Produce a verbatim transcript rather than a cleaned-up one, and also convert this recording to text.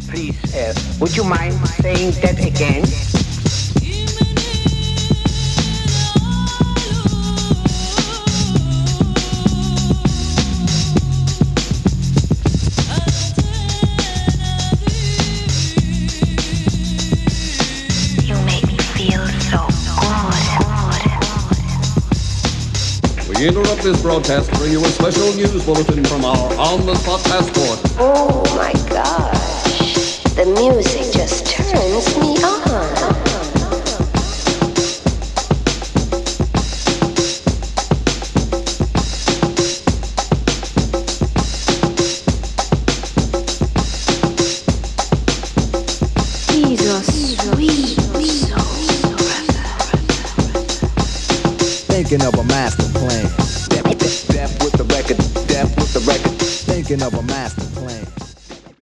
Please, uh, would you mind saying that again? You make me feel so good. We interrupt this broadcast to bring you a special news bulletin from our on-the-spot passport. Oh my gosh, the music just turns me on. He's a sweet soul. Thinking of a master plan. Death with the record, death with the record. Thinking of a master